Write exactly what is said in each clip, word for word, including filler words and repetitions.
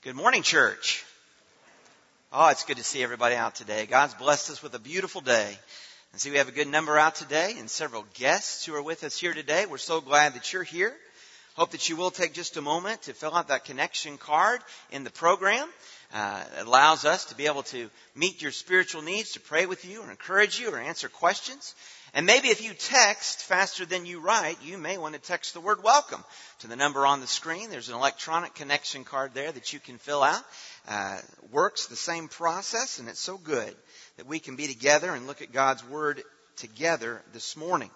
Good morning, church. Oh, it's good to see everybody out today. God's blessed us with a beautiful day. And see, we have a good number out today and several guests who are with us here today. We're so glad that you're here. Hope that you will take just a moment to fill out that connection card in the program. Uh, it allows us to be able to meet your spiritual needs, to pray with you or encourage you or answer questions. And maybe if you text faster than you write, you may want to text the word welcome to the number on the screen. There's an electronic connection card there that you can fill out. Uh, works the same process, and it's so good that we can be together and look at God's Word together this morning.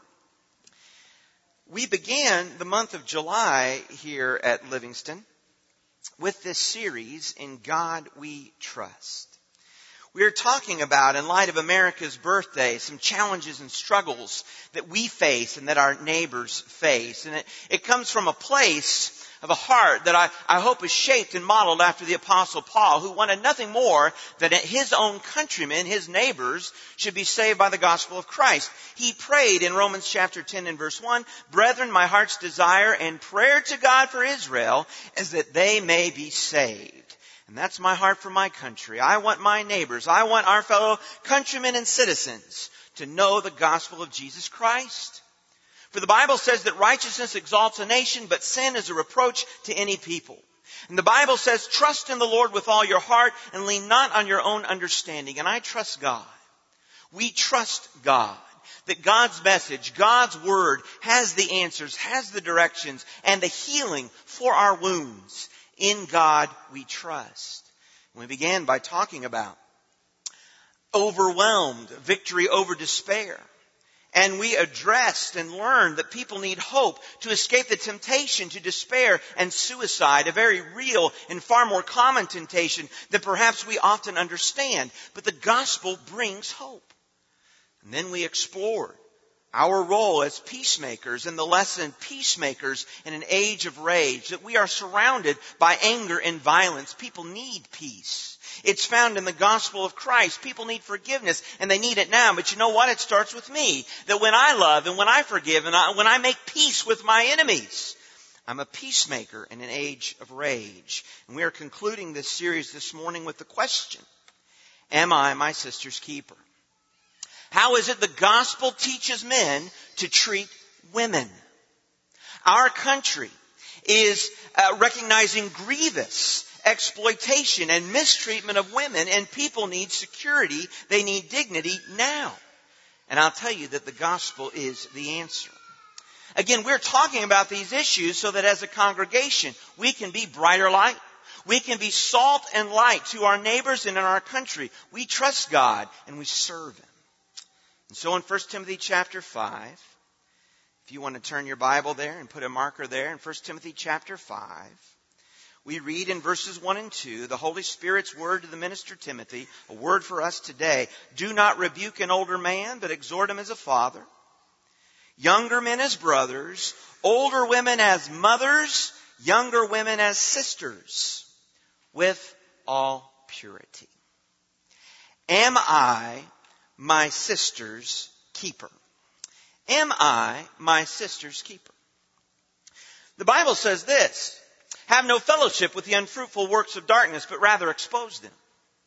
We began the month of July here at Livingston with this series, In God We Trust. We are talking about, in light of America's birthday, some challenges and struggles that we face and that our neighbors face. And it, it comes from a place of a heart that I, I hope is shaped and modeled after the Apostle Paul, who wanted nothing more than that his own countrymen, his neighbors, should be saved by the gospel of Christ. He prayed in Romans chapter ten and verse one, "Brethren, my heart's desire and prayer to God for Israel is that they may be saved." And that's my heart for my country. I want my neighbors, I want our fellow countrymen and citizens to know the gospel of Jesus Christ. For the Bible says that righteousness exalts a nation, but sin is a reproach to any people. And the Bible says, trust in the Lord with all your heart and lean not on your own understanding. And I trust God. We trust God. That God's message, God's word has the answers, has the directions, and the healing for our wounds. In God we trust. We began by talking about overwhelmed, victory over despair. And we addressed and learned that people need hope to escape the temptation to despair and suicide, a very real and far more common temptation than perhaps we often understand. But the gospel brings hope. And then we explored our role as peacemakers and the lesson peacemakers in an age of rage, that we are surrounded by anger and violence. People need peace. It's found in the gospel of Christ. People need forgiveness, and they need it now. But you know what? It starts with me. That when I love and when I forgive and I, when I make peace with my enemies, I'm a peacemaker in an age of rage. And we are concluding this series this morning with the question, am I my sister's keeper? How is it the gospel teaches men to treat women? Our country is uh, recognizing grievous exploitation and mistreatment of women, and people need security. They need dignity now. And I'll tell you that the gospel is the answer. Again, we're talking about these issues so that as a congregation, we can be brighter light. We can be salt and light to our neighbors and in our country. We trust God and we serve Him. And so in First Timothy chapter five, if you want to turn your Bible there and put a marker there in First Timothy chapter five, we read in verses one and two, the Holy Spirit's word to the minister Timothy, a word for us today. Do not rebuke an older man, but exhort him as a father. Younger men as brothers, older women as mothers, younger women as sisters, with all purity. Am I my sister's keeper? Am I my sister's keeper? The Bible says this, have no fellowship with the unfruitful works of darkness, but rather expose them.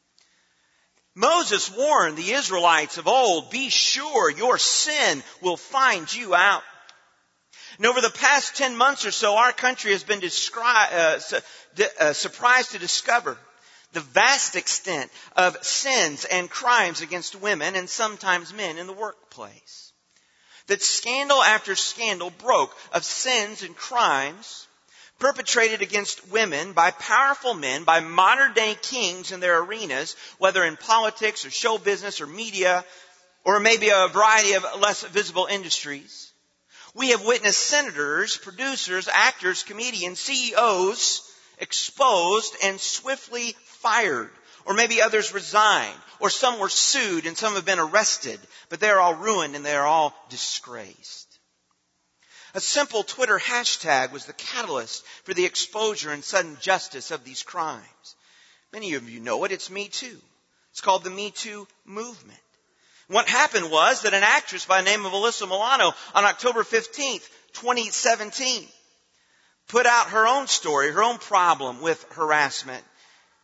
Moses warned the Israelites of old, be sure your sin will find you out. And over the past ten months or so, our country has been descri- uh, su- uh, surprised to discover the vast extent of sins and crimes against women and sometimes men in the workplace. That scandal after scandal broke of sins and crimes perpetrated against women by powerful men, by modern day kings in their arenas, whether in politics or show business or media, or maybe a variety of less visible industries. We have witnessed senators, producers, actors, comedians, C E Os exposed and swiftly fired. Or maybe others resigned. Or some were sued and some have been arrested. But they're all ruined and they're all disgraced. A simple Twitter hashtag was the catalyst for the exposure and sudden justice of these crimes. Many of you know it. It's Me Too. It's called the Me Too movement. What happened was that an actress by the name of Alyssa Milano on October fifteenth, twenty seventeen, put out her own story, her own problem with harassment.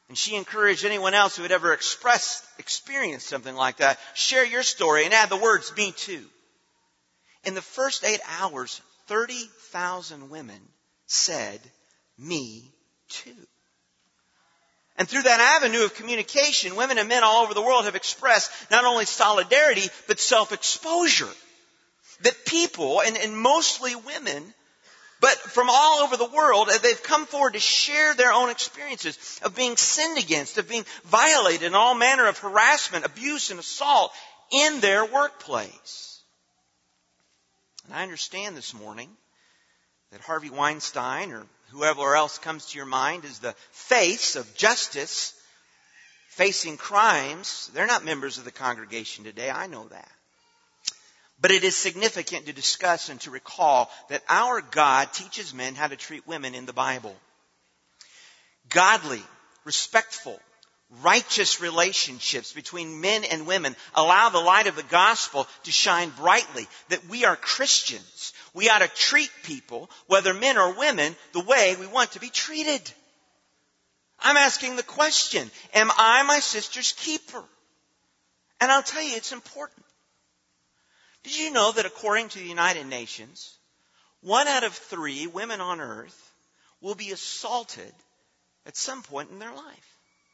And she encouraged anyone else who had ever expressed, experienced something like that, share your story and add the words, me too. In the first eight hours, thirty thousand women said, me too. And through that avenue of communication, women and men all over the world have expressed not only solidarity, but self-exposure. That people, and, and mostly women, but from all over the world, they've come forward to share their own experiences of being sinned against, of being violated, and all manner of harassment, abuse, and assault in their workplace. And I understand this morning that Harvey Weinstein or whoever else comes to your mind is the face of justice facing crimes. They're not members of the congregation today. I know that. But it is significant to discuss and to recall that our God teaches men how to treat women in the Bible. Godly, respectful, righteous relationships between men and women allow the light of the gospel to shine brightly. That we are Christians. We ought to treat people, whether men or women, the way we want to be treated. I'm asking the question, am I my sister's keeper? And I'll tell you, it's important. Did you know that according to the United Nations, one out of three women on earth will be assaulted at some point in their life?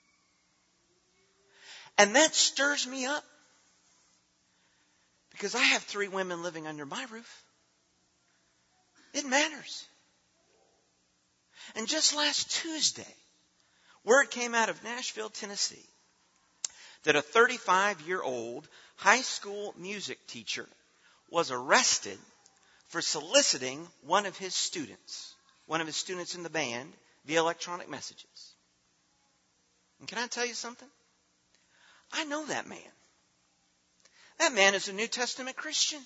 And that stirs me up because I have three women living under my roof. It matters. And just last Tuesday, word came out of Nashville, Tennessee, that a thirty-five-year-old high school music teacher was arrested for soliciting one of his students, one of his students in the band, via electronic messages. And can I tell you something? I know that man. That man is a New Testament Christian.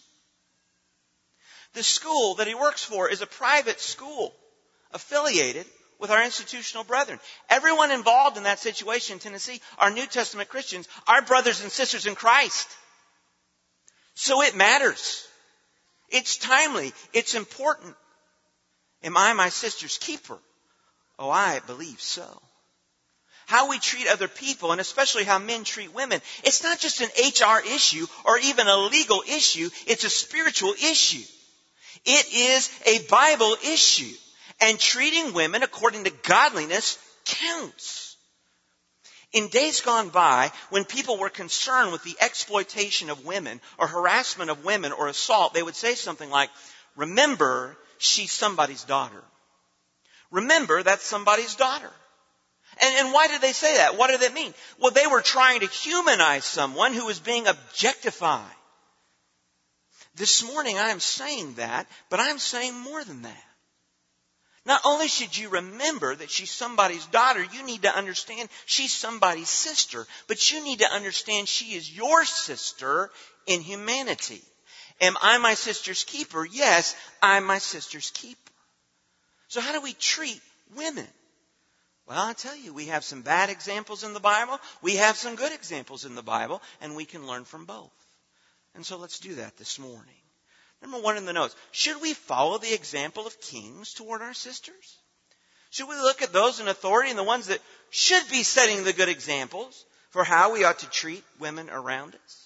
The school that he works for is a private school affiliated with our institutional brethren. Everyone involved in that situation in Tennessee are New Testament Christians, our brothers and sisters in Christ. So it matters. It's timely. It's important. Am I my sister's keeper? Oh, I believe so. How we treat other people, and especially how men treat women, it's not just an H R issue or even a legal issue. It's a spiritual issue. It is a Bible issue. And treating women according to godliness counts. In days gone by, when people were concerned with the exploitation of women or harassment of women or assault, they would say something like, remember, she's somebody's daughter. Remember, that's somebody's daughter. And, and why did they say that? What did that mean? Well, they were trying to humanize someone who was being objectified. This morning I am saying that, but I'm saying more than that. Not only should you remember that she's somebody's daughter, you need to understand she's somebody's sister. But you need to understand she is your sister in humanity. Am I my sister's keeper? Yes, I'm my sister's keeper. So how do we treat women? Well, I'll tell you, we have some bad examples in the Bible. We have some good examples in the Bible, and we can learn from both. And so let's do that this morning. Number one in the notes, should we follow the example of kings toward our sisters? Should we look at those in authority and the ones that should be setting the good examples for how we ought to treat women around us?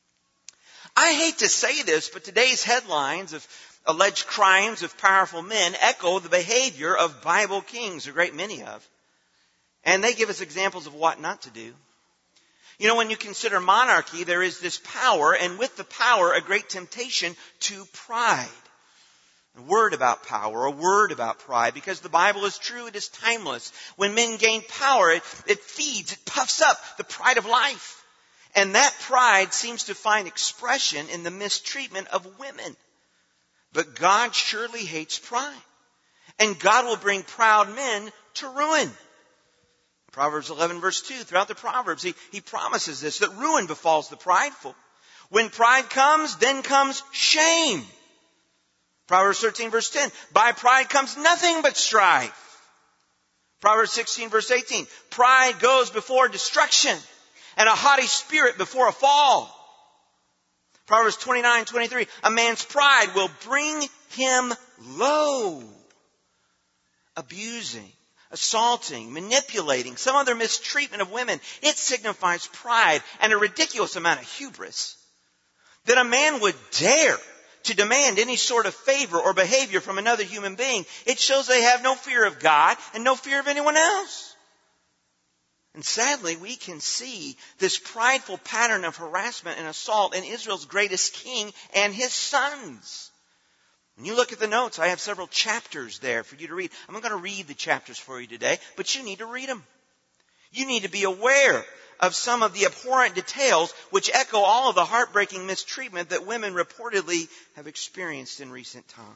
I hate to say this, but today's headlines of alleged crimes of powerful men echo the behavior of Bible kings, a great many of. And they give us examples of what not to do. You know, when you consider monarchy, there is this power, and with the power, a great temptation to pride. A word about power, a word about pride, because the Bible is true, it is timeless. When men gain power, it, it feeds, it puffs up the pride of life. And that pride seems to find expression in the mistreatment of women. But God surely hates pride. And God will bring proud men to ruin. Proverbs eleven verse two, throughout the Proverbs, he, he promises this, that ruin befalls the prideful. When pride comes, then comes shame. Proverbs thirteen verse ten, by pride comes nothing but strife. Proverbs sixteen verse eighteen, pride goes before destruction, and a haughty spirit before a fall. Proverbs twenty-nine twenty-three, a man's pride will bring him low. Abusing, assaulting, manipulating, some other mistreatment of women. It signifies pride and a ridiculous amount of hubris. That a man would dare to demand any sort of favor or behavior from another human being. It shows they have no fear of God and no fear of anyone else. And sadly, we can see this prideful pattern of harassment and assault in Israel's greatest king and his sons. When you look at the notes, I have several chapters there for you to read. I'm not going to read the chapters for you today, but you need to read them. You need to be aware of some of the abhorrent details which echo all of the heartbreaking mistreatment that women reportedly have experienced in recent times.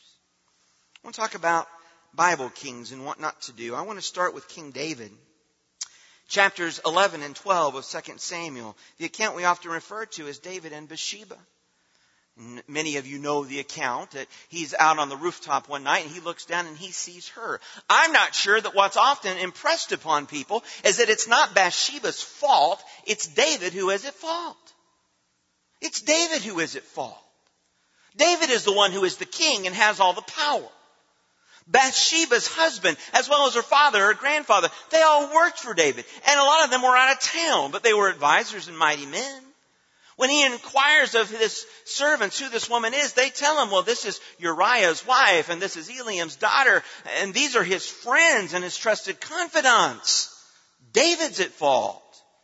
I want to talk about Bible kings and what not to do. I want to start with King David. Chapters eleven and twelve of Second Samuel, the account we often refer to as David and Bathsheba. Many of you know the account that he's out on the rooftop one night and he looks down and he sees her. I'm not sure that what's often impressed upon people is that it's not Bathsheba's fault, it's David who is at fault. It's David who is at fault. David is the one who is the king and has all the power. Bathsheba's husband, as well as her father, her grandfather, they all worked for David. And a lot of them were out of town, but they were advisors and mighty men. When he inquires of his servants who this woman is, they tell him, well, this is Uriah's wife, and this is Eliam's daughter, and these are his friends and his trusted confidants. David's at fault.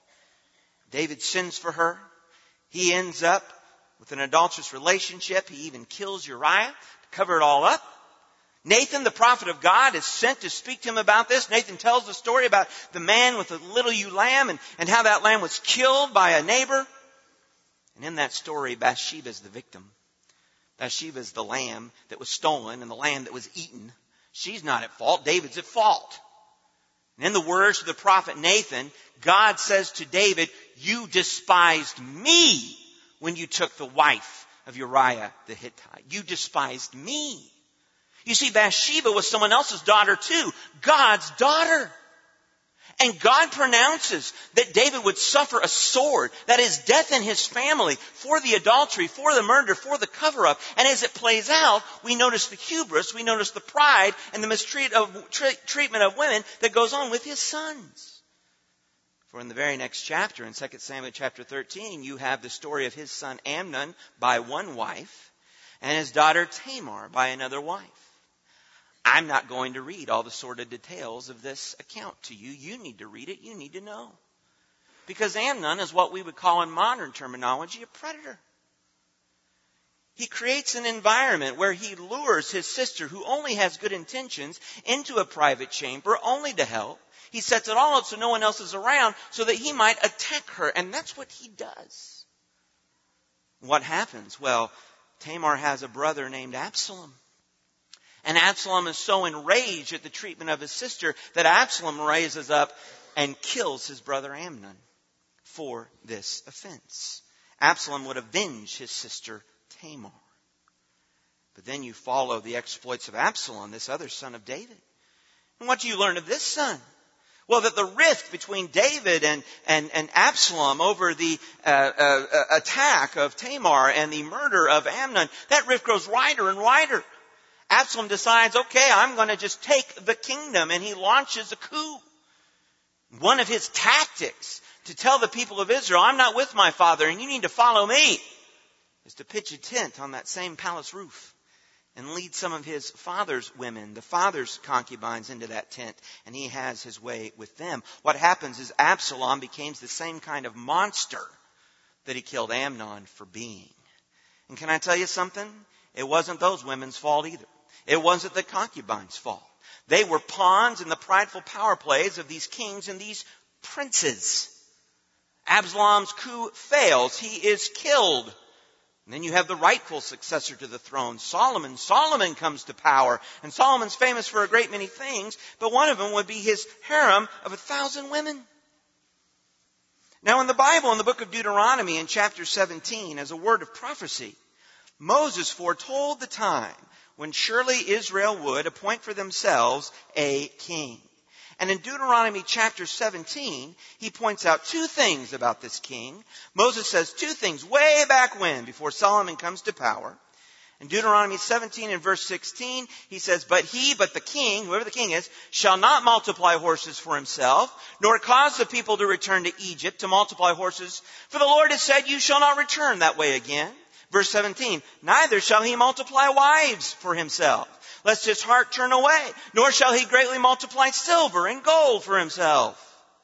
David sins for her. He ends up with an adulterous relationship. He even kills Uriah to cover it all up. Nathan, the prophet of God, is sent to speak to him about this. Nathan tells the story about the man with the little ewe lamb and, and how that lamb was killed by a neighbor. And in that story, Bathsheba is the victim. Bathsheba is the lamb that was stolen and the lamb that was eaten. She's not at fault. David's at fault. And in the words of the prophet Nathan, God says to David, you despised me when you took the wife of Uriah the Hittite. You despised me. You see, Bathsheba was someone else's daughter too. God's daughter. And God pronounces that David would suffer a sword, that is death in his family, for the adultery, for the murder, for the cover-up. And as it plays out, we notice the hubris, we notice the pride and the mistreatment of, tre- treatment of women that goes on with his sons. For in the very next chapter, in Second Samuel chapter thirteen, you have the story of his son Amnon by one wife and his daughter Tamar by another wife. I'm not going to read all the sordid details of this account to you. You need to read it. You need to know. Because Amnon is what we would call in modern terminology a predator. He creates an environment where he lures his sister, who only has good intentions, into a private chamber only to help. He sets it all up so no one else is around so that he might attack her. And that's what he does. What happens? Well, Tamar has a brother named Absalom. And Absalom is so enraged at the treatment of his sister that Absalom raises up and kills his brother Amnon for this offense. Absalom would avenge his sister Tamar. But then you follow the exploits of Absalom, this other son of David. And what do you learn of this son? Well, that the rift between David and, and, and Absalom over the uh, uh, attack of Tamar and the murder of Amnon, that rift grows wider and wider. Absalom decides, okay, I'm going to just take the kingdom, and he launches a coup. One of his tactics to tell the people of Israel, I'm not with my father and you need to follow me, is to pitch a tent on that same palace roof and lead some of his father's women, the father's concubines, into that tent, and he has his way with them. What happens is Absalom becomes the same kind of monster that he killed Amnon for being. And can I tell you something? It wasn't those women's fault either. It wasn't the concubines' fault. They were pawns in the prideful power plays of these kings and these princes. Absalom's coup fails. He is killed. And then you have the rightful successor to the throne, Solomon. Solomon comes to power. And Solomon's famous for a great many things, but one of them would be his harem of a thousand women. Now in the Bible, in the book of Deuteronomy, in chapter seventeen, as a word of prophecy, Moses foretold the time when surely Israel would appoint for themselves a king. And in Deuteronomy chapter seventeen, he points out two things about this king. Moses says two things way back when, before Solomon comes to power. In Deuteronomy seventeen and verse sixteen, he says, But he, but the king, whoever the king is, shall not multiply horses for himself, nor cause the people to return to Egypt to multiply horses. For the Lord has said, You shall not return that way again. Verse seventeen, Neither shall he multiply wives for himself, lest his heart turn away, nor shall he greatly multiply silver and gold for himself.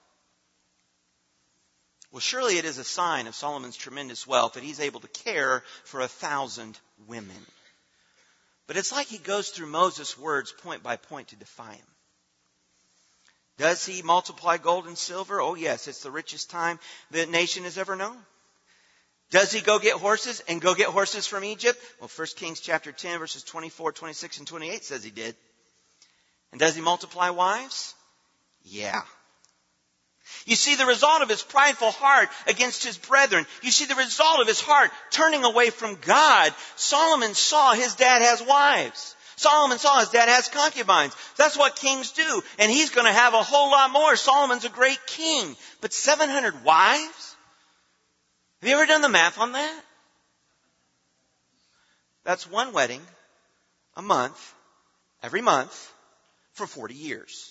Well, surely it is a sign of Solomon's tremendous wealth that he's able to care for a thousand women. But it's like he goes through Moses' words point by point to defy him. Does he multiply gold and silver? Oh yes, it's the richest time the nation has ever known. Does he go get horses and go get horses from Egypt? Well, First Kings chapter ten, verses twenty-four, twenty-six, and twenty-eight says he did. And does he multiply wives? Yeah. You see the result of his prideful heart against his brethren. You see the result of his heart turning away from God. Solomon saw his dad has wives. Solomon saw his dad has concubines. That's what kings do. And he's going to have a whole lot more. Solomon's a great king. But seven hundred wives? Have you ever done the math on that? That's one wedding a month, every month, for forty years.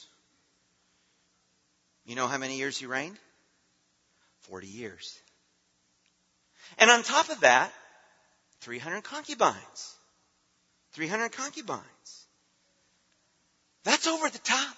You know how many years he reigned? forty years. And on top of that, three hundred concubines. three hundred concubines. That's over the top.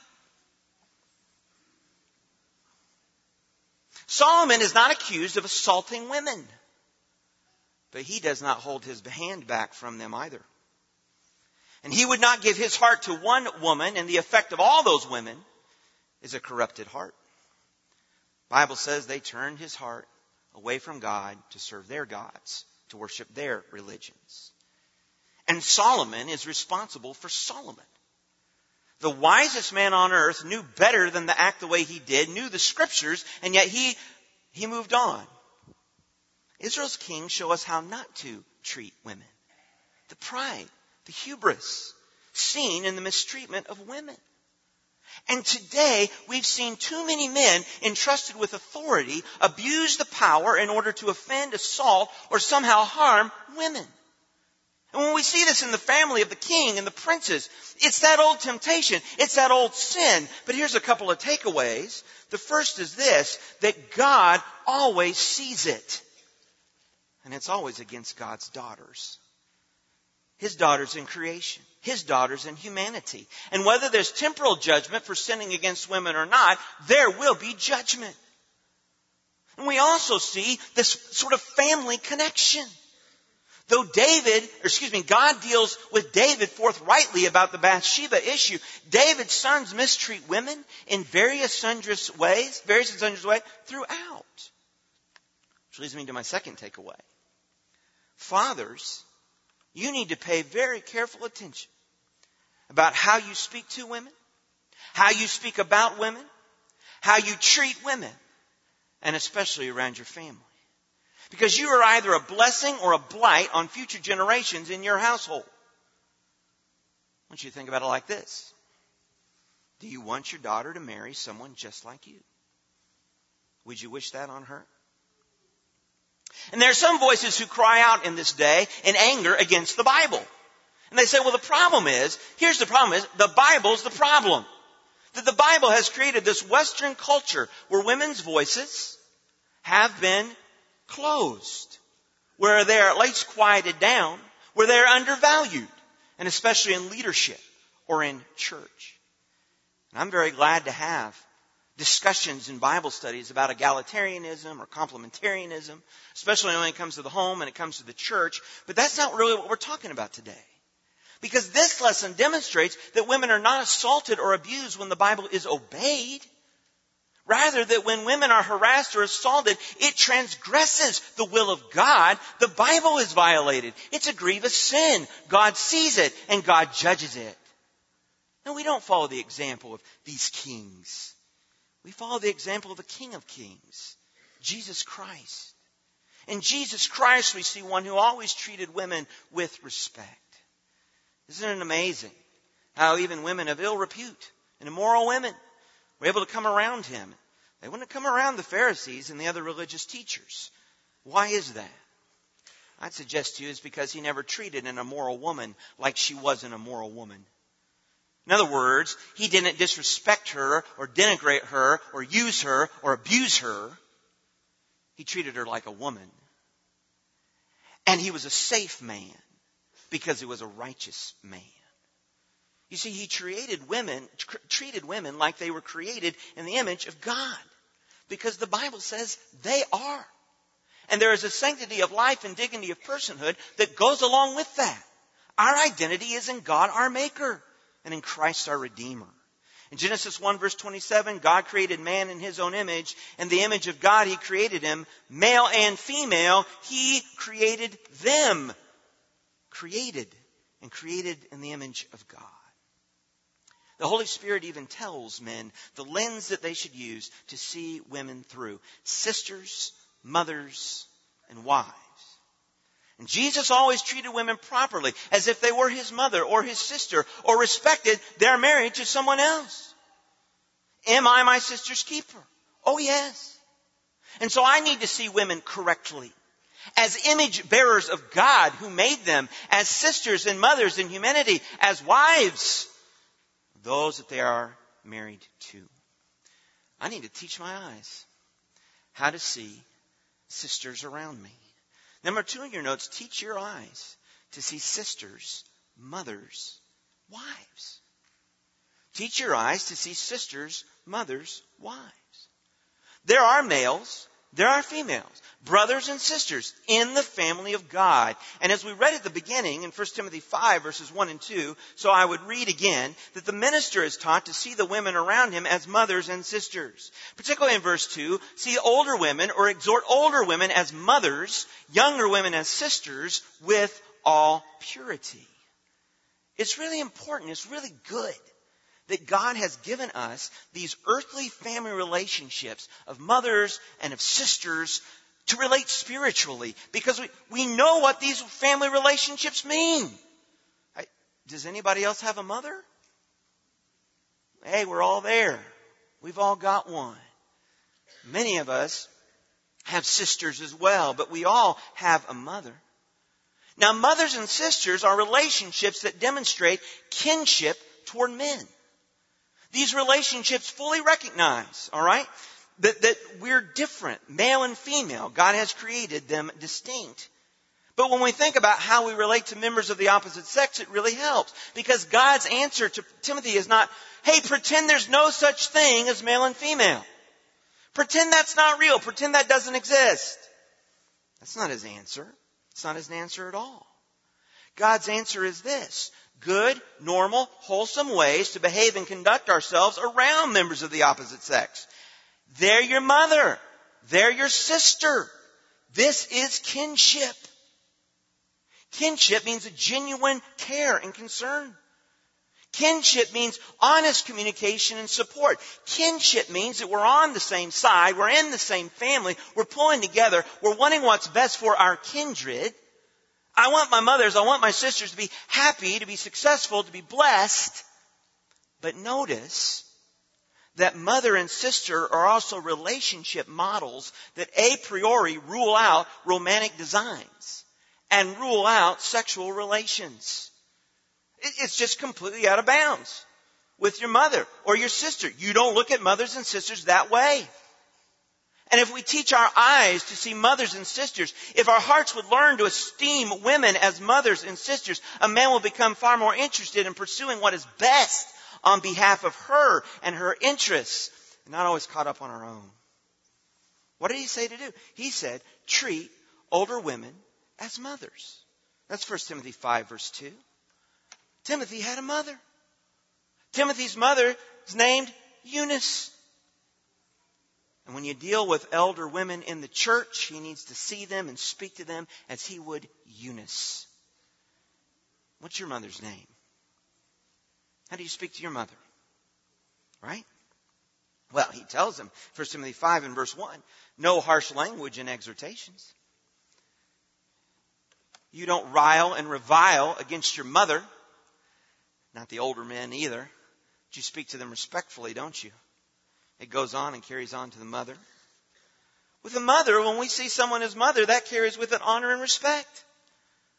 Solomon is not accused of assaulting women, but he does not hold his hand back from them either. And he would not give his heart to one woman, and the effect of all those women is a corrupted heart. The Bible says they turned his heart away from God to serve their gods, to worship their religions. And Solomon is responsible for Solomon. The wisest man on earth knew better than to act the way he did, knew the scriptures, and yet he, he moved on. Israel's kings show us how not to treat women. The pride, the hubris, seen in the mistreatment of women. And today, we've seen too many men entrusted with authority abuse the power in order to offend, assault, or somehow harm women. And when we see this in the family of the king and the princes, it's that old temptation. It's that old sin. But here's a couple of takeaways. The first is this, that God always sees it. And it's always against God's daughters. His daughters in creation. His daughters in humanity. And whether there's temporal judgment for sinning against women or not, there will be judgment. And we also see this sort of family connection. Though David, or excuse me, God deals with David forthrightly about the Bathsheba issue, David's sons mistreat women in various sundrous ways, various and sundrous ways throughout. Which leads me to my second takeaway. Fathers, you need to pay very careful attention about how you speak to women, how you speak about women, how you treat women, and especially around your family. Because you are either a blessing or a blight on future generations in your household. I want you to think about it like this. Do you want your daughter to marry someone just like you? Would you wish that on her? And there are some voices who cry out in this day in anger against the Bible. And they say, well, the problem is, here's the problem is, the Bible's the problem. That the Bible has created this Western culture where women's voices have been closed, where they're at least quieted down, where they're undervalued, and especially in leadership or in church. And I'm very glad to have discussions in Bible studies about egalitarianism or complementarianism, especially when it comes to the home and it comes to the church. But that's not really what we're talking about today. Because this lesson demonstrates that women are not assaulted or abused when the Bible is obeyed. Rather, that when women are harassed or assaulted, it transgresses the will of God. The Bible is violated. It's a grievous sin. God sees it and God judges it. No, we don't follow the example of these kings. We follow the example of the King of Kings, Jesus Christ. In Jesus Christ, we see one who always treated women with respect. Isn't it amazing how even women of ill repute and immoral women were able to come around him? They wouldn't come around the Pharisees and the other religious teachers. Why is that? I'd suggest to you it's because he never treated an immoral woman like she was an immoral woman. In other words, he didn't disrespect her or denigrate her or use her or abuse her. He treated her like a woman. And he was a safe man because he was a righteous man. You see, he created women, tr- treated women like they were created in the image of God. Because the Bible says they are. And there is a sanctity of life and dignity of personhood that goes along with that. Our identity is in God, our Maker, and in Christ, our Redeemer. In Genesis one, verse twenty-seven, God created man in his own image. In the image of God, he created him. Male and female, he created them. Created and created in the image of God. The Holy Spirit even tells men the lens that they should use to see women through. Sisters, mothers, and wives. And Jesus always treated women properly, as if they were his mother or his sister, or respected their marriage to someone else. Am I my sister's keeper? Oh, yes. And so I need to see women correctly, as image bearers of God who made them, as sisters and mothers in humanity, as wives, those that they are married to. I need to teach my eyes how to see sisters around me. Number two in your notes, teach your eyes to see sisters, mothers, wives. Teach your eyes to see sisters, mothers, wives. There are males, there are females, brothers and sisters in the family of God. And as we read at the beginning in First Timothy five, verses one and two, so I would read again, that the minister is taught to see the women around him as mothers and sisters. Particularly in verse two, see older women or exhort older women as mothers, younger women as sisters, with all purity. It's really important, it's really good that God has given us these earthly family relationships of mothers and of sisters to relate spiritually, because we, we know what these family relationships mean. I, does anybody else have a mother? Hey, we're all there. We've all got one. Many of us have sisters as well, but we all have a mother. Now, mothers and sisters are relationships that demonstrate kinship toward men. These relationships fully recognize, all right, that, that we're different, male and female. God has created them distinct. But when we think about how we relate to members of the opposite sex, it really helps. Because God's answer to Timothy is not, hey, pretend there's no such thing as male and female. Pretend that's not real. Pretend that doesn't exist. That's not his answer. It's not his answer at all. God's answer is this: good, normal, wholesome ways to behave and conduct ourselves around members of the opposite sex. They're your mother. They're your sister. This is kinship. Kinship means a genuine care and concern. Kinship means honest communication and support. Kinship means that we're on the same side. We're in the same family. We're pulling together. We're wanting what's best for our kindred. I want my mothers, I want my sisters to be happy, to be successful, to be blessed. But notice that mother and sister are also relationship models that a priori rule out romantic designs and rule out sexual relations. It's just completely out of bounds with your mother or your sister. You don't look at mothers and sisters that way. And if we teach our eyes to see mothers and sisters, if our hearts would learn to esteem women as mothers and sisters, a man will become far more interested in pursuing what is best on behalf of her and her interests, and not always caught up on our own. What did he say to do? He said, treat older women as mothers. That's First Timothy five, verse two. Timothy had a mother. Timothy's mother is named Eunice. And when you deal with elder women in the church, he needs to see them and speak to them as he would Eunice. What's your mother's name? How do you speak to your mother? Right? Well, he tells them, First Timothy five and verse one, no harsh language in exhortations. You don't rile and revile against your mother. Not the older men either. But you speak to them respectfully, don't you? It goes on and carries on to the mother. With a mother, when we see someone as mother, that carries with it honor and respect.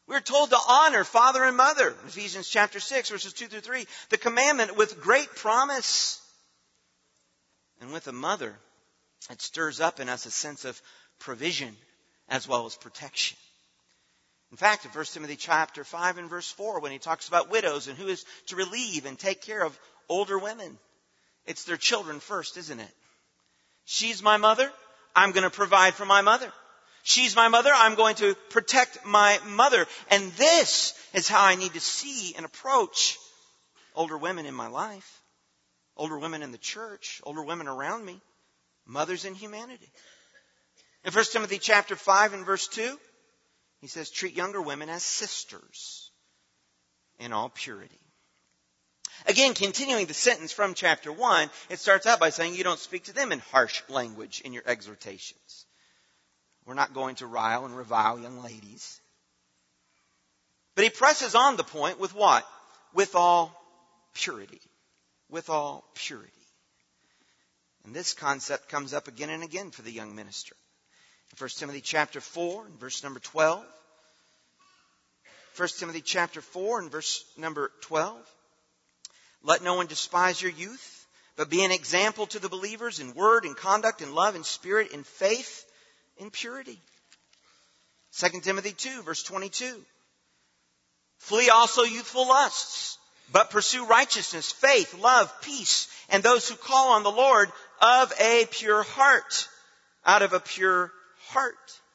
We're told to honor father and mother. Ephesians chapter six, verses two through three. The commandment with great promise. And with a mother, it stirs up in us a sense of provision as well as protection. In fact, in First Timothy chapter five and verse four, when he talks about widows and who is to relieve and take care of older women, it's their children first, isn't it? She's my mother. I'm going to provide for my mother. She's my mother. I'm going to protect my mother. And this is how I need to see and approach older women in my life, older women in the church, older women around me, mothers in humanity. In First Timothy chapter five and verse two, he says, treat younger women as sisters in all purity. Again, continuing the sentence from chapter one, it starts out by saying you don't speak to them in harsh language in your exhortations. We're not going to rile and revile young ladies. But he presses on the point with what? With all purity. With all purity. And this concept comes up again and again for the young minister. In First Timothy chapter four and verse number twelve. First Timothy chapter four and verse number twelve. Let no one despise your youth, but be an example to the believers in word, in conduct, in love, in spirit, in faith, in purity. Second Timothy two, verse twenty-two. Flee also youthful lusts, but pursue righteousness, faith, love, peace, and those who call on the Lord of a pure heart. Out of a pure heart.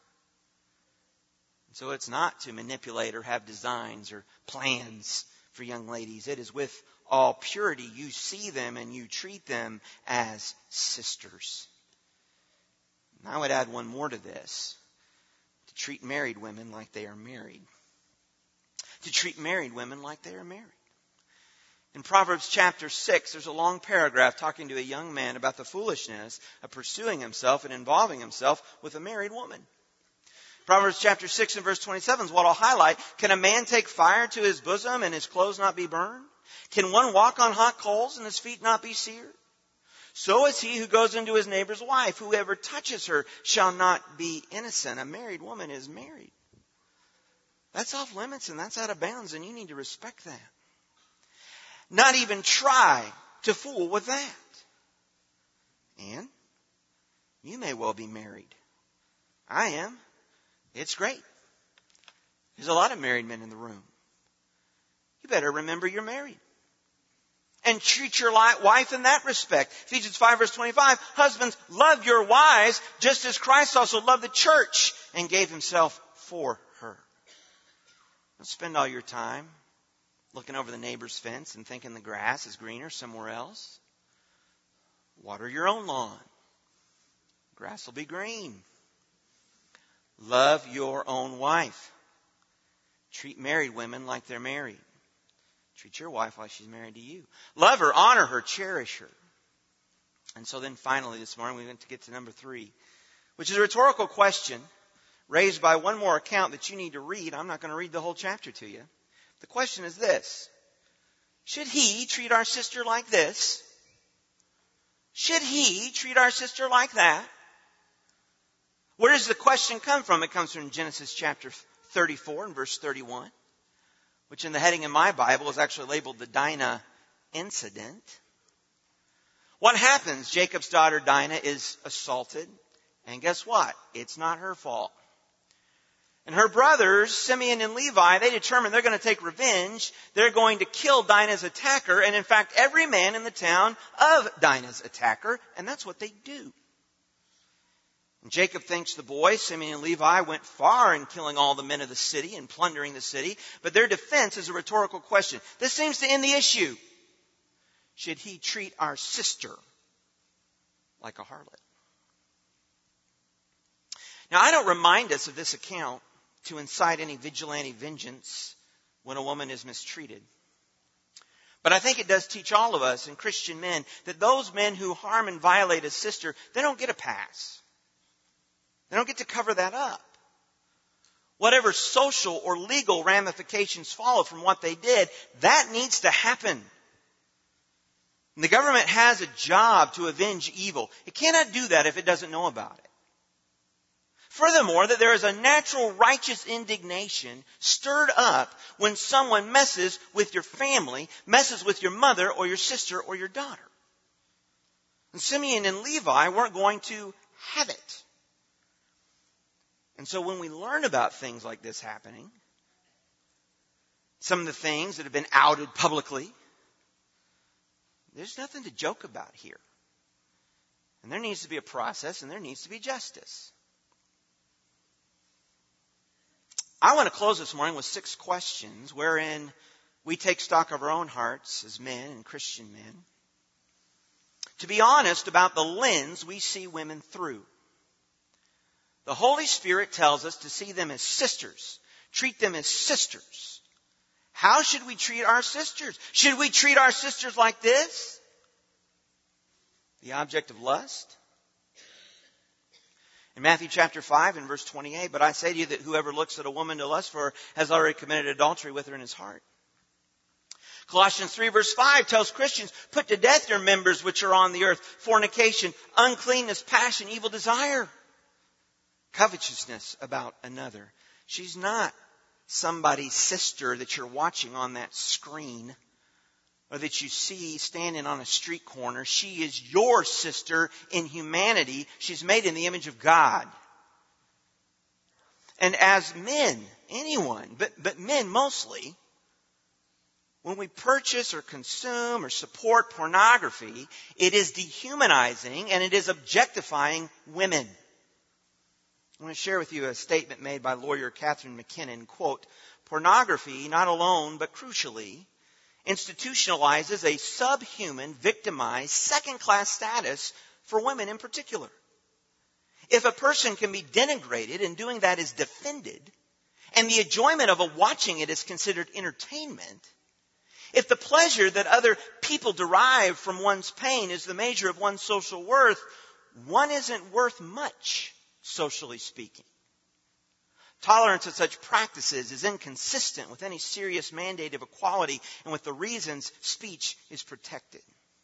So it's not to manipulate or have designs or plans for young ladies. It is with all purity. You see them and you treat them as sisters. And I would add one more to this. To treat married women like they are married. To treat married women like they are married. In Proverbs chapter six, there's a long paragraph talking to a young man about the foolishness of pursuing himself and involving himself with a married woman. Proverbs chapter six and verse twenty-seven is what I'll highlight. Can a man take fire to his bosom and his clothes not be burned? Can one walk on hot coals and his feet not be seared? So is he who goes into his neighbor's wife. Whoever touches her shall not be innocent. A married woman is married. That's off limits and that's out of bounds, and you need to respect that. Not even try to fool with that. And you may well be married. I am. It's great. There's a lot of married men in the room. You better remember you're married. And treat your wife in that respect. Ephesians five verse twenty-five, husbands, love your wives just as Christ also loved the church and gave himself for her. Don't spend all your time looking over the neighbor's fence and thinking the grass is greener somewhere else. Water your own lawn. Grass will be green. Love your own wife. Treat married women like they're married. Treat your wife like she's married to you. Love her, honor her, cherish her. And so then finally this morning we went to get to number three, which is a rhetorical question raised by one more account that you need to read. I'm not going to read the whole chapter to you. The question is this. Should he treat our sister like this? Should he treat our sister like that? Where does the question come from? It comes from Genesis chapter thirty-four and verse thirty-one, which in the heading in my Bible is actually labeled the Dinah incident. What happens? Jacob's daughter Dinah is assaulted. And guess what? It's not her fault. And her brothers, Simeon and Levi, they determine they're going to take revenge. They're going to kill Dinah's attacker. And in fact, every man in the town of Dinah's attacker. And that's what they do. And Jacob thinks the boys, Simeon and Levi, went far in killing all the men of the city and plundering the city. But their defense is a rhetorical question. This seems to end the issue. Should he treat our sister like a harlot? Now, I don't remind us of this account to incite any vigilante vengeance when a woman is mistreated. But I think it does teach all of us and Christian men that those men who harm and violate a sister, they don't get a pass. They don't get to cover that up. Whatever social or legal ramifications follow from what they did, that needs to happen. And the government has a job to avenge evil. It cannot do that if it doesn't know about it. Furthermore, that there is a natural righteous indignation stirred up when someone messes with your family, messes with your mother or your sister or your daughter. And Simeon and Levi weren't going to have it. And so when we learn about things like this happening, some of the things that have been outed publicly, there's nothing to joke about here. And there needs to be a process and there needs to be justice. I want to close this morning with six questions wherein we take stock of our own hearts as men and Christian men. To be honest about the lens we see women through. The Holy Spirit tells us to see them as sisters. Treat them as sisters. How should we treat our sisters? Should we treat our sisters like this? The object of lust? In Matthew chapter five and verse twenty-eight, but I say to you that whoever looks at a woman to lust for her has already committed adultery with her in his heart. Colossians three verse five tells Christians, put to death your members which are on the earth, fornication, uncleanness, passion, evil desire, covetousness about another. She's not somebody's sister that you're watching on that screen or that you see standing on a street corner. She is your sister in humanity. She's made in the image of God. And as men, anyone, but, but men mostly, when we purchase or consume or support pornography, it is dehumanizing and it is objectifying women. I want to share with you a statement made by lawyer Catherine McKinnon. Quote, pornography, not alone but crucially, institutionalizes a subhuman, victimized, second-class status for women in particular. If a person can be denigrated and doing that is defended, and the enjoyment of a watching it is considered entertainment, if the pleasure that other people derive from one's pain is the measure of one's social worth, one isn't worth much, socially speaking. Tolerance of such practices is inconsistent with any serious mandate of equality and with the reasons speech is protected.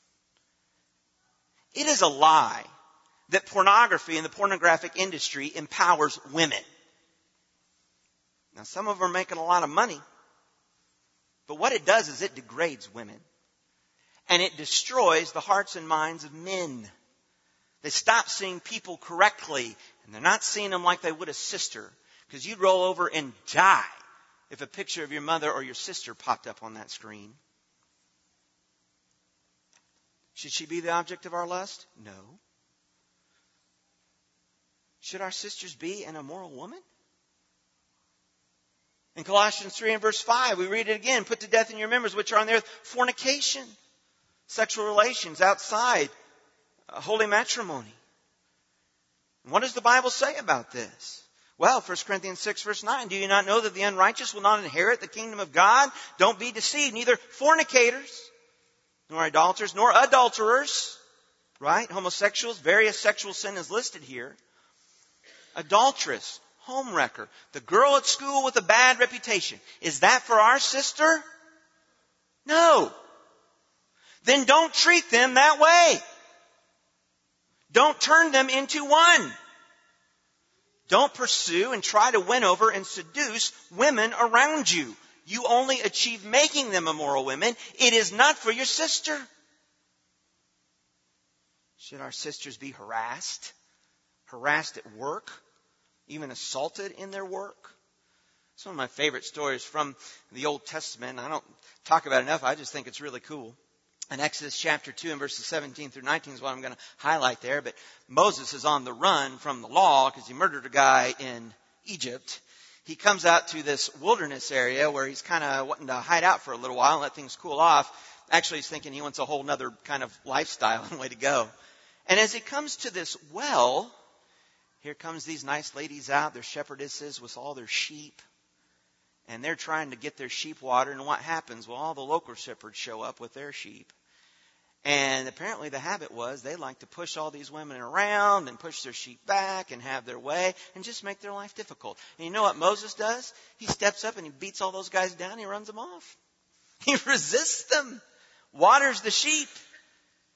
It is a lie that pornography and the pornographic industry empowers women. Now, some of them are making a lot of money, but what it does is it degrades women and it destroys the hearts and minds of men. They stop seeing people correctly and they're not seeing them like they would a sister. Because you'd roll over and die if a picture of your mother or your sister popped up on that screen. Should she be the object of our lust? No. Should our sisters be an immoral woman? In Colossians three and verse five, we read it again. Put to death in your members which are on the earth fornication, sexual relations outside uh, holy matrimony. And what does the Bible say about this? Well, First Corinthians six verse nine, do you not know that the unrighteous will not inherit the kingdom of God? Don't be deceived, neither fornicators, nor idolaters, nor adulterers, right? Homosexuals, various sexual sin is listed here. Adulteress, homewrecker, the girl at school with a bad reputation. Is that for our sister? No. Then don't treat them that way. Don't turn them into one. Don't pursue and try to win over and seduce women around you. You only achieve making them immoral women. It is not for your sister. Should our sisters be harassed? Harassed at work? Even assaulted in their work? It's one of my favorite stories from the Old Testament. I don't talk about it enough. I just think it's really cool. In Exodus chapter two and verses seventeen through nineteen is what I'm going to highlight there. But Moses is on the run from the law because he murdered a guy in Egypt. He comes out to this wilderness area where he's kind of wanting to hide out for a little while and let things cool off. Actually, he's thinking he wants a whole other kind of lifestyle and way to go. And as he comes to this well, here comes these nice ladies out, their shepherdesses with all their sheep. And they're trying to get their sheep watered. And what happens? Well, all the local shepherds show up with their sheep. And apparently the habit was they like to push all these women around and push their sheep back and have their way and just make their life difficult. And you know what Moses does? He steps up and he beats all those guys down and he runs them off. He resists them, waters the sheep.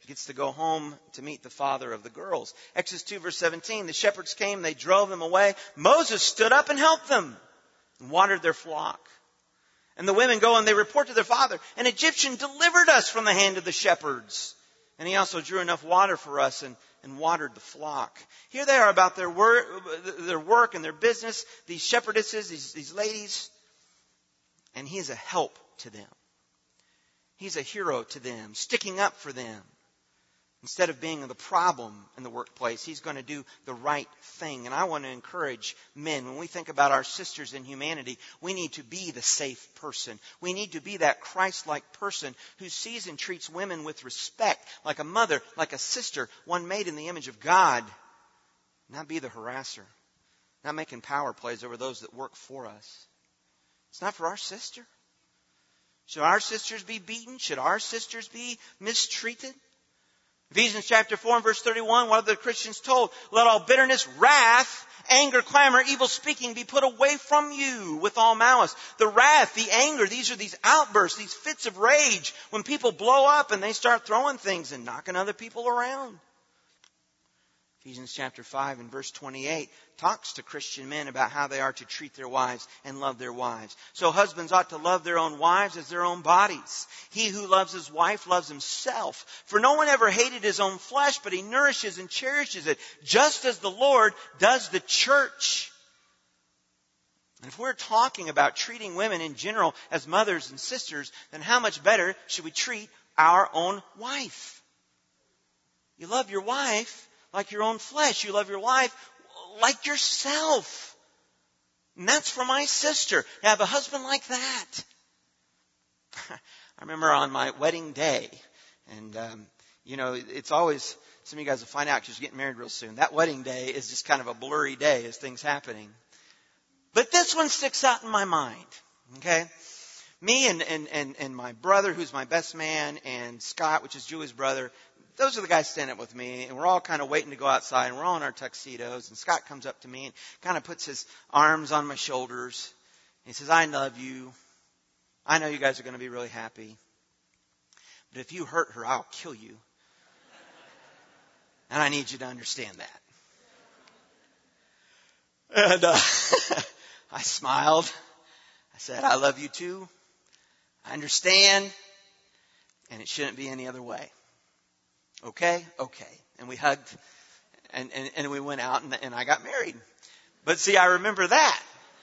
gets to go home to meet the father of the girls. Exodus two verse seventeen, the shepherds came, they drove them away. Moses stood up and helped them and watered their flock. And the women go and they report to their father, an Egyptian delivered us from the hand of the shepherds. And he also drew enough water for us and, and watered the flock. Here they are about their work, their work and their business, these shepherdesses, these, these ladies. And he is a help to them. He's a hero to them, sticking up for them. Instead of being the problem in the workplace, he's going to do the right thing. And I want to encourage men, when we think about our sisters in humanity, we need to be the safe person. We need to be that Christ-like person who sees and treats women with respect, like a mother, like a sister, one made in the image of God. Not be the harasser. Not making power plays over those that work for us. It's not for our sister. Should our sisters be beaten? Should our sisters be mistreated? Ephesians chapter four and verse thirty-one, what are the Christians told? Let all bitterness, wrath, anger, clamor, evil speaking be put away from you with all malice. The wrath, the anger, these are these outbursts, these fits of rage when people blow up and they start throwing things and knocking other people around. Ephesians chapter five and verse twenty-eight talks to Christian men about how they are to treat their wives and love their wives. So husbands ought to love their own wives as their own bodies. He who loves his wife loves himself. For no one ever hated his own flesh, but he nourishes and cherishes it, just as the Lord does the church. And if we're talking about treating women in general as mothers and sisters, then how much better should we treat our own wife? You love your wife like your own flesh. You love your wife like yourself. And that's for my sister, to have a husband like that. I remember on my wedding day, and, um, you know, it's always, some of you guys will find out because you're getting married real soon. That wedding day is just kind of a blurry day as things happening. But this one sticks out in my mind, okay? Me and, and, and, and my brother, who's my best man, and Scott, which is Julie's brother, those are the guys standing up with me, and we're all kind of waiting to go outside, and we're all in our tuxedos, and Scott comes up to me and kind of puts his arms on my shoulders. And he says, I love you. I know you guys are going to be really happy. But if you hurt her, I'll kill you. And I need you to understand that. And uh, I smiled. I said, I love you too. I understand. And it shouldn't be any other way. Okay? Okay. And we hugged and, and, and we went out and, and I got married. But see, I remember that.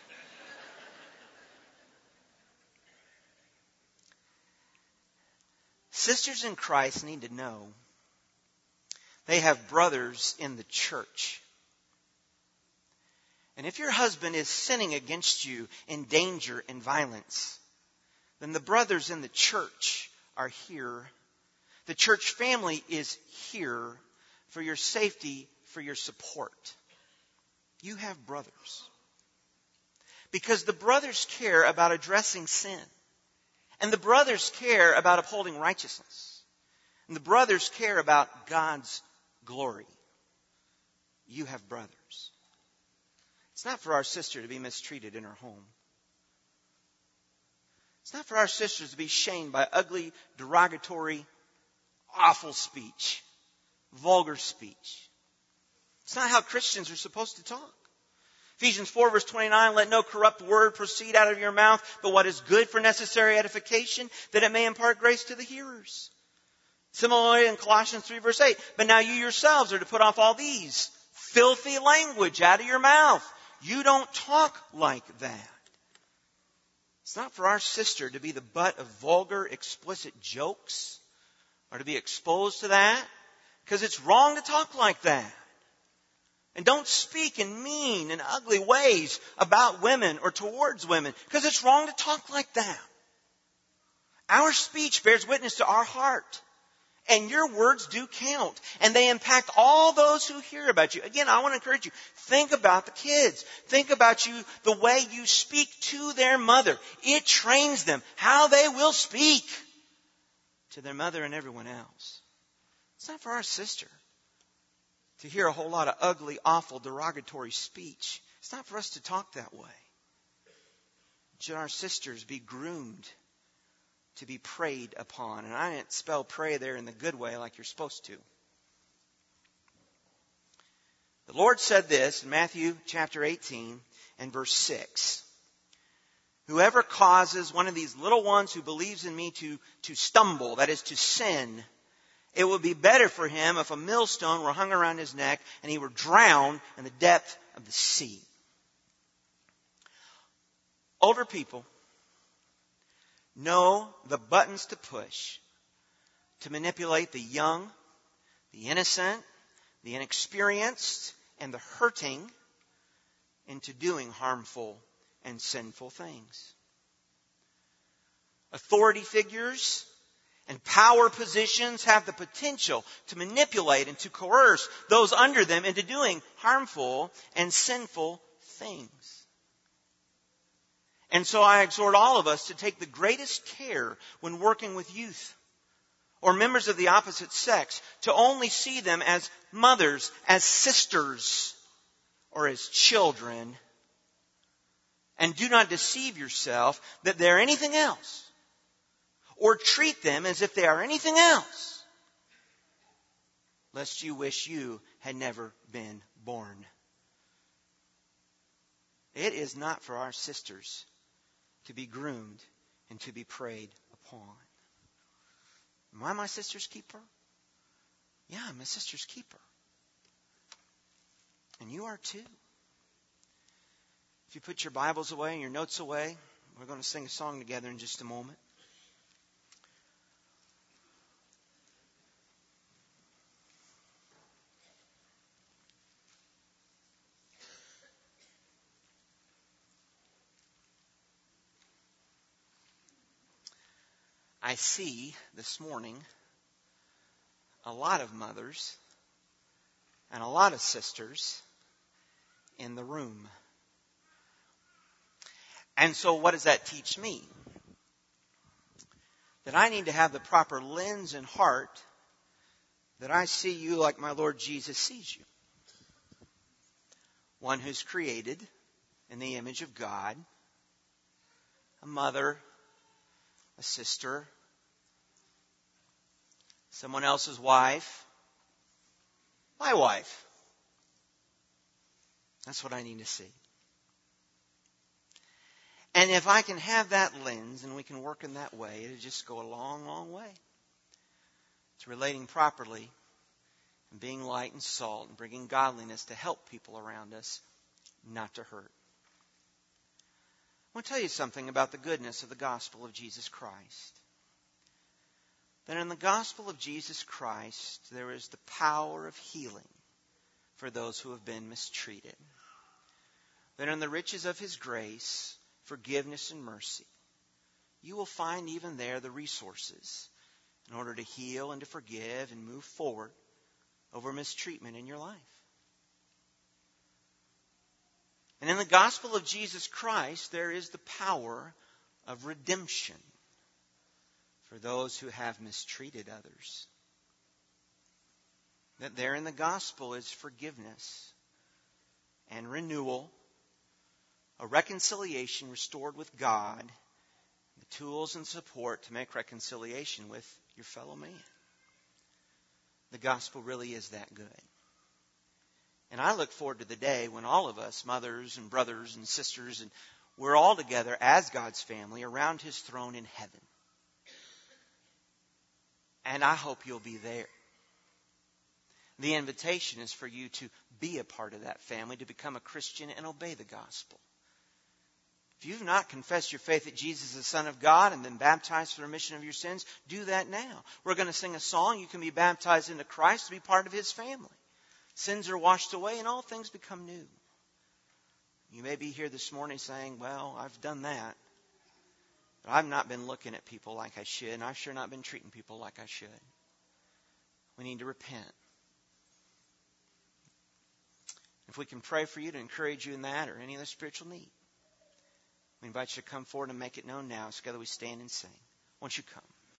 Sisters in Christ need to know they have brothers in the church. And if your husband is sinning against you in danger and violence, then the brothers in the church are here. The church family is here for your safety, for your support. You have brothers. Because the brothers care about addressing sin. And the brothers care about upholding righteousness. And the brothers care about God's glory. You have brothers. It's not for our sister to be mistreated in her home. It's not for our sisters to be shamed by ugly, derogatory, awful speech, vulgar speech. It's not how Christians are supposed to talk. Ephesians four verse twenty-nine, let no corrupt word proceed out of your mouth, but what is good for necessary edification, that it may impart grace to the hearers. Similarly in Colossians three verse eight, but now you yourselves are to put off all these filthy language out of your mouth. You don't talk like that. It's not for our sister to be the butt of vulgar, explicit jokes or to be exposed to that, because it's wrong to talk like that. And don't speak in mean and ugly ways about women or towards women, because it's wrong to talk like that. Our speech bears witness to our heart. And your words do count. And they impact all those who hear about you. Again, I want to encourage you. Think about the kids. Think about you, the way you speak to their mother. It trains them how they will speak to their mother and everyone else. It's not for our sister to hear a whole lot of ugly, awful, derogatory speech. It's not for us to talk that way. Should our sisters be groomed to be preyed upon. And I didn't spell pray there in the good way like you're supposed to. The Lord said this in Matthew chapter eighteen and verse six. Whoever causes one of these little ones who believes in me to, to stumble, that is to sin, it would be better for him if a millstone were hung around his neck and he were drowned in the depth of the sea. Older people know the buttons to push to manipulate the young, the innocent, the inexperienced, and the hurting into doing harmful and sinful things. Authority figures and power positions have the potential to manipulate and to coerce those under them into doing harmful and sinful things. And so I exhort all of us to take the greatest care when working with youth or members of the opposite sex, to only see them as mothers, as sisters, or as children. And do not deceive yourself that they're anything else, or treat them as if they are anything else, lest you wish you had never been born. It is not for our sisters to be groomed and to be preyed upon. Am I my sister's keeper? Yeah, I'm my sister's keeper. And you are too. If you put your Bibles away and your notes away, we're going to sing a song together in just a moment. I see this morning a lot of mothers and a lot of sisters in the room. And so what does that teach me? That I need to have the proper lens and heart that I see you like my Lord Jesus sees you. One who's created in the image of God, a mother, a sister, someone else's wife, my wife. That's what I need to see. And if I can have that lens and we can work in that way, it'll just go a long, long way. It's relating properly and being light and salt and bringing godliness to help people around us, not to hurt. I want to tell you something about the goodness of the gospel of Jesus Christ. That in the gospel of Jesus Christ, there is the power of healing for those who have been mistreated. That in the riches of His grace, forgiveness and mercy, you will find even there the resources in order to heal and to forgive and move forward over mistreatment in your life. And in the gospel of Jesus Christ, there is the power of redemption for those who have mistreated others. That there in the gospel is forgiveness and renewal, a reconciliation restored with God, the tools and support to make reconciliation with your fellow man. The gospel really is that good. And I look forward to the day when all of us, mothers and brothers and sisters, and we're all together as God's family around His throne in heaven. And I hope you'll be there. The invitation is for you to be a part of that family, to become a Christian and obey the gospel. If you've not confessed your faith that Jesus is the Son of God and been baptized for the remission of your sins, do that now. We're going to sing a song. You can be baptized into Christ to be part of His family. Sins are washed away and all things become new. You may be here this morning saying, well, I've done that. But I've not been looking at people like I should, and I've sure not been treating people like I should. We need to repent. If we can pray for you to encourage you in that or any other spiritual need, we invite you to come forward and make it known now. So together we stand and sing. Won't you come?